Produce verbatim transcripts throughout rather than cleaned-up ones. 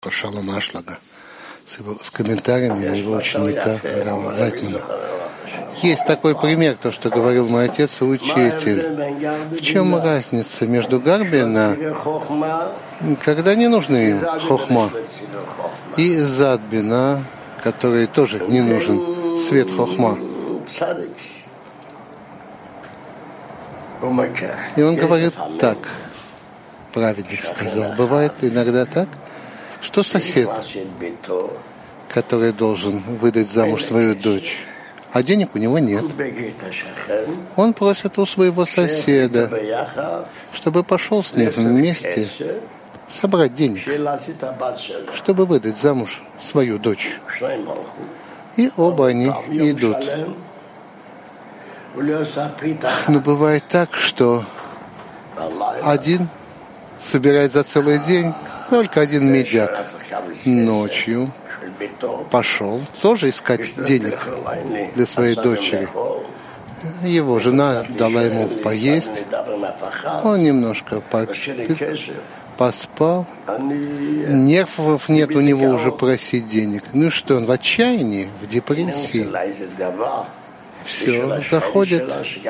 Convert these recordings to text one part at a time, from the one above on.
Шалом Ашлага с, его, с комментариями его ученика Рава Лайтмана. Есть такой пример, то, что говорил мой отец и учитель. В чем разница между Гарбина, когда не нужны им хохма, и Задбина, который тоже не нужен, свет хохма. И он говорит так, праведник сказал, бывает иногда так, что сосед, который должен выдать замуж свою дочь, а денег у него нет. Он просит у своего соседа, чтобы пошел с ним вместе собрать денег, чтобы выдать замуж свою дочь. И оба они идут. Но бывает так, что один собирает за целый день только один медяк. Ночью пошел тоже искать денег для своей дочери. Его жена дала ему поесть. Он немножко попил, поспал. Нервов нет у него уже просить денег. Ну что, он в отчаянии, в депрессии. Все, заходит.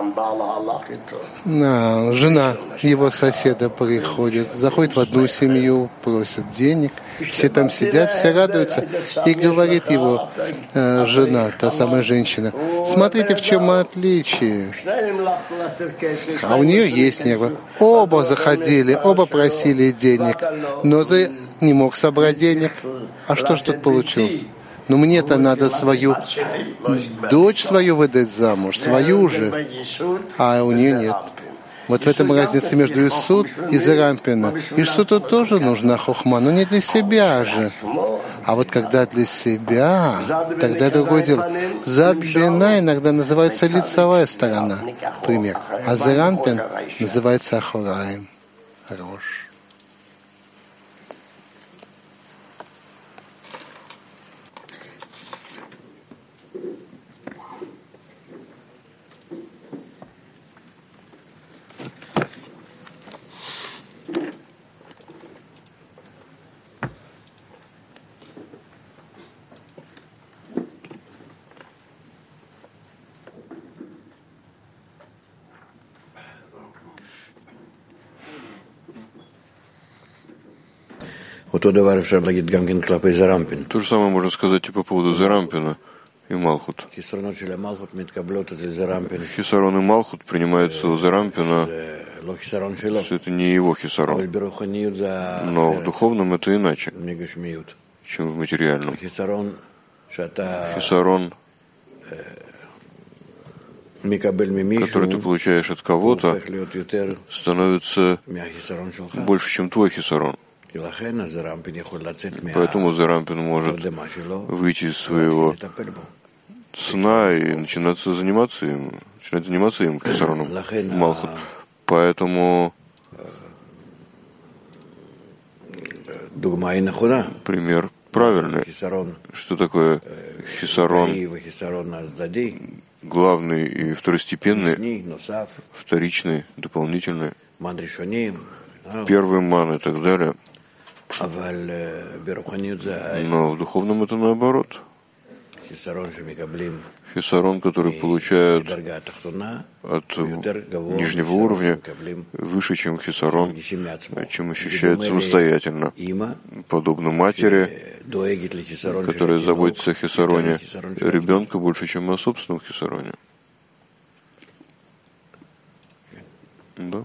А, жена его соседа приходит, заходит в одну семью, просит денег. Все там сидят, все радуются. И говорит его э, жена, та самая женщина, смотрите, в чем отличие. А у нее есть нервы. Оба заходили, оба просили денег. Но ты не мог собрать денег. А что ж тут получилось? Но мне-то надо свою дочь свою выдать замуж, свою же, а у нее нет. Вот в этом разница между Исуд и Зерампина. Исуду тоже нужна хохма, но не для себя же. А вот когда для себя, тогда другое дело. Задбина иногда называется лицевая сторона, пример. А Зерампин называется ахураем, рожь. То же самое можно сказать и по поводу Зерампина и Малхут. Хисарон и Малхут принимаются у Зерампина, что это не его хисарон. Но в духовном это иначе, чем в материальном. Хисарон, который ты получаешь от кого-то, становится больше, чем твой хисарон. Поэтому Зерампин может выйти из своего сна и начинаться заниматься им, начинать заниматься им, хисароном Малхут. Поэтому пример правильный. Что такое хисарон главный и второстепенный, вторичный, дополнительный, первый ман и так далее. Но в духовном это наоборот. Хисарон, который получают от нижнего уровня, выше, чем хисарон, чем ощущает самостоятельно. Подобно матери, которая заботится о хисароне ребенка больше, чем о собственном хисароне. Да?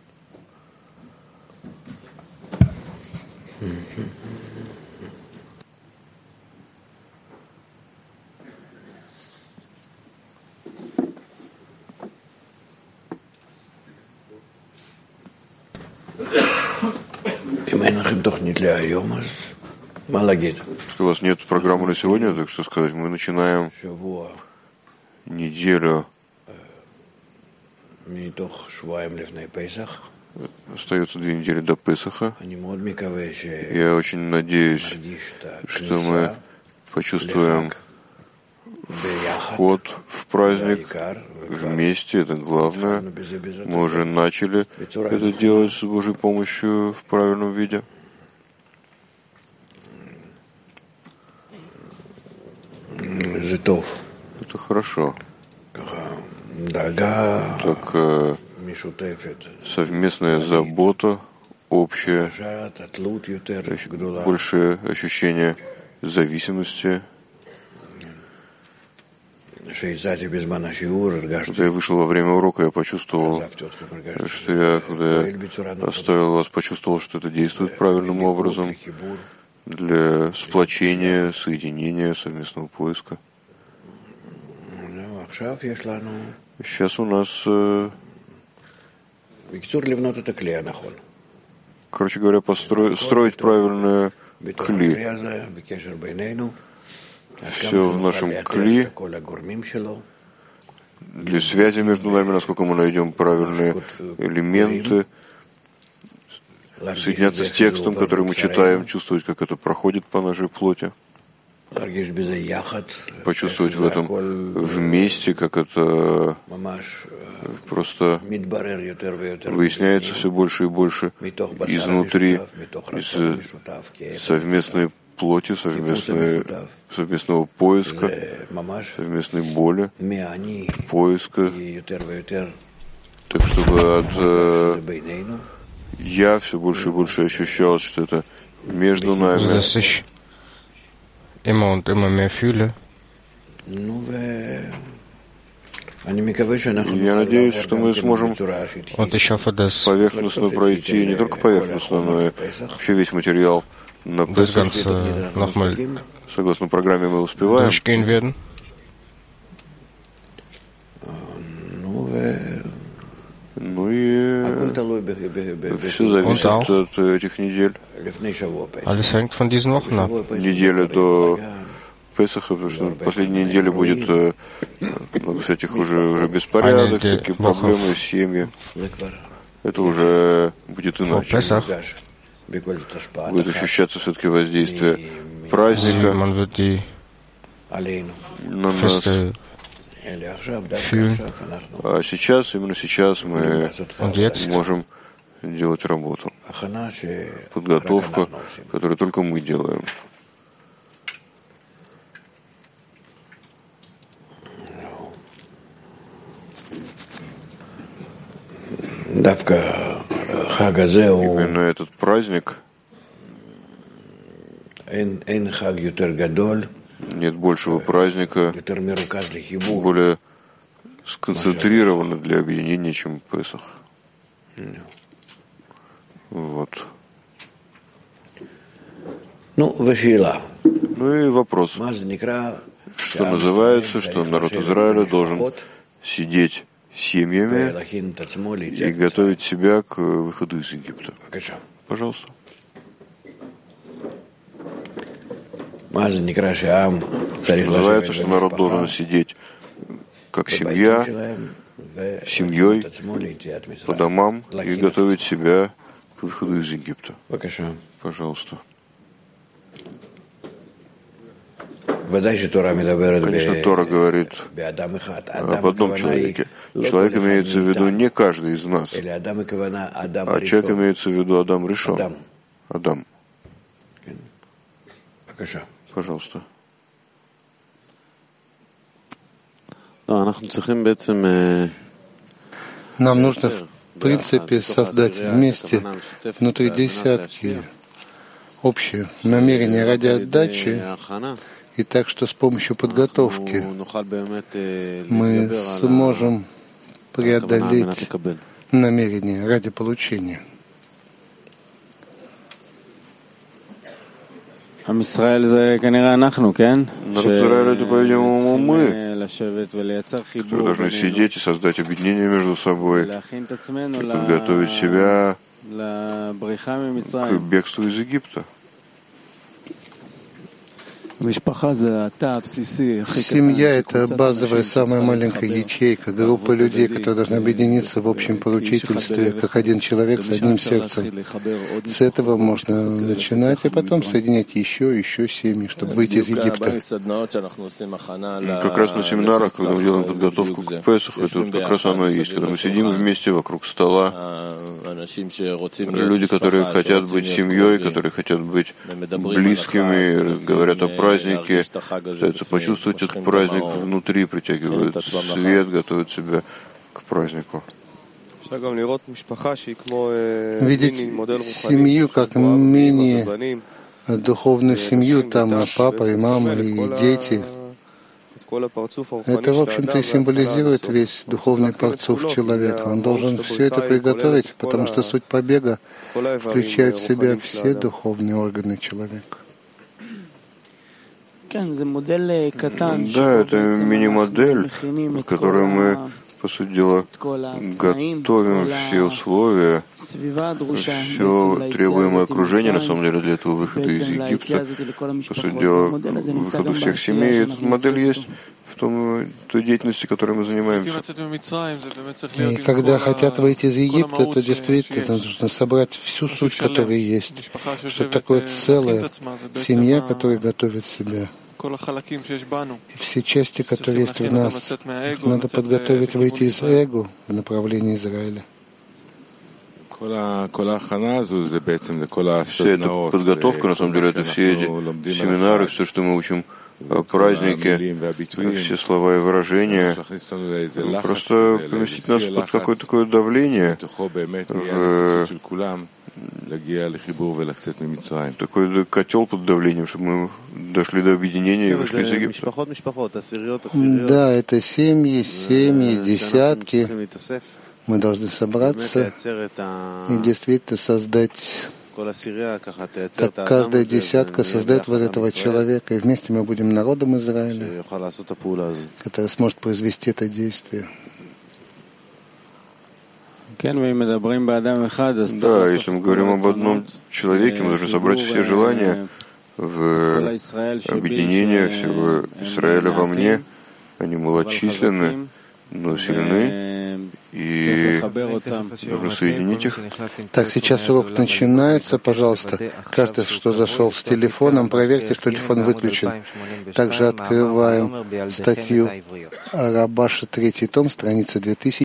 Если у вас нет программы на сегодня, так что сказать, мы начинаем неделю. Остается две недели до Песаха. Я очень надеюсь, что мы почувствуем вход в праздник вместе, это главное. Мы уже начали это делать с Божьей помощью в правильном виде. Это хорошо. Так э, совместная забота, общее, большее ощущение зависимости. Когда я вышел во время урока, я почувствовал, что я, когда я оставил вас, почувствовал, что это действует правильным образом для сплочения, соединения, совместного поиска. Сейчас у нас, э, короче говоря, построить, строить правильное кли. Все в нашем кли, для связи между нами, насколько мы найдем правильные элементы, соединяться с текстом, который мы читаем, чувствовать, как это проходит по нашей плоти, почувствовать в этом вместе, как это просто выясняется все больше и больше изнутри, из совместной плоти, совместной, совместного поиска, совместной боли, поиска, так чтобы от э, я все больше и больше ощущал, что это между нами. Immer und immer mehr fühle. Я надеюсь, что мы сможем поверхностно пройти, не только поверхностно, но и вообще весь материал на Песах. Согласно программе мы успеваем. Ну и все зависит от этих недель. Неделя до Песаха, потому что последняя неделя будет много всяких уже, уже беспорядок, всякие проблемы, семьи. Это уже будет иначе. Будет ощущаться все-таки воздействие праздника на нас. А сейчас, именно сейчас мы можем делать работу. Подготовку, которую только мы делаем. Именно этот праздник, нет большего праздника, более сконцентрированного для объединения, чем Песах. Вот. Ну и вопрос. Что называется, что народ Израиля должен сидеть семьями и готовить себя к выходу из Египта? Пожалуйста. Называется, что народ должен сидеть как семья, семьей, по домам и готовить себя к выходу из Египта. Пожалуйста. Конечно, Тора говорит об одном человеке. Человек имеется в виду не каждый из нас, а человек имеется в виду Адам Ришон. Адам. Пожалуйста. Нам нужно, в принципе, создать вместе внутри десятки общее намерение ради отдачи, и так что с помощью подготовки мы сможем преодолеть намерение ради получения. Народ Израиля, это, по-видимому, мы, которые должны сидеть и создать объединение между собой, подготовить себя к бегству из Египта. Семья — это базовая, самая маленькая ячейка, группа людей, которые должны объединиться в общем поручительстве, как один человек с одним сердцем. С этого можно начинать, и потом соединять еще и еще семьи, чтобы выйти из Египта. Как раз на семинарах, когда мы делаем подготовку к Песаху, это как раз оно и есть, когда мы сидим вместе вокруг стола, Люди, которые хотят быть семьей, которые хотят быть близкими, говорят о празднике, пытаются почувствовать этот праздник внутри, притягивают свет, готовят себя к празднику. Видеть семью как мини-духовную семью, там папа и мама и дети. Это, в общем-то, и символизирует весь духовный парцуф человека. Он должен все это приготовить, потому что суть побега включает в себя все духовные органы человека. Да, это мини-модель, в которой мы, по сути дела, готовим все условия, все требуемое окружение, на самом деле, для этого выхода из Египта, по сути дела, выхода всех семей. Эта модель есть в том, той деятельности, которой мы занимаемся. И когда хотят выйти из Египта, то действительно нужно собрать всю суть, которая есть, что такое целая семья, которая готовит себя. И все части, которые есть в нас, надо подготовить выйти из эго в направлении Израиля. Вся эта подготовка, на самом деле, это все эти семинары, все, что мы учим о празднике, все слова и выражения, просто поместить нас под какое-то такое давление, в такой котел под давлением, чтобы мы дошли до объединения и вышли из Египта. Да, это семьи, семьи, десятки. Мы должны собраться и действительно создать, как каждая десятка создает вот этого человека, и вместе мы будем народом Израиля, который сможет произвести это действие. Да, если мы говорим об одном человеке, мы должны собрать все желания в объединение всего Израиля во мне. Они малочисленны, но сильны, и нужно соединить их. Так, сейчас урок начинается, пожалуйста. Каждый, что зашел с телефоном, проверьте, что телефон выключен. Также открываем статью Рабаша, третий том, страница две тысячи.